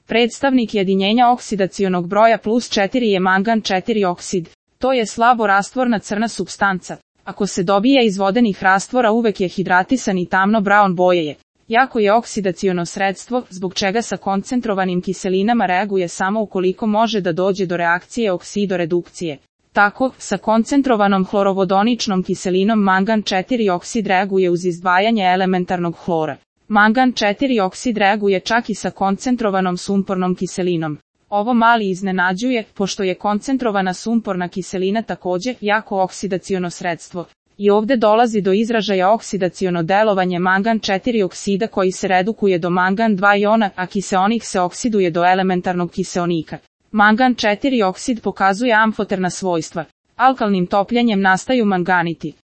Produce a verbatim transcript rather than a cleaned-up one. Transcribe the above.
Predstavnik jedinjenja oksidacionog broja plus četiri je mangan četiri oksid. To je slabo rastvorna crna supstanca. Ako se dobije iz vodenih rastvora uvek je hidratisan i tamno brown boje je. Jako je oksidaciono sredstvo, zbog čega sa koncentrovanim kiselinama reaguje samo ukoliko može da dođe do reakcije oksidoredukcije. Tako, sa koncentrovanom hlorovodoničnom kiselinom mangan četiri oksid reaguje uz izdvajanje elementarnog hlora. Mangan četiri oksid reaguje čak i sa koncentrovanom sumpornom kiselinom. Ovo mali iznenađuje, pošto je koncentrovana sumporna kiselina takođe jako oksidaciono sredstvo. I ovde dolazi do izražaja oksidaciono delovanje mangan četiri oksida koji se redukuje do mangan dva iona, a kiseonik se oksiduje do elementarnog kiseonika. Mangan četiri oksid pokazuje amfoterna svojstva. Alkalnim topljenjem nastaju manganiti.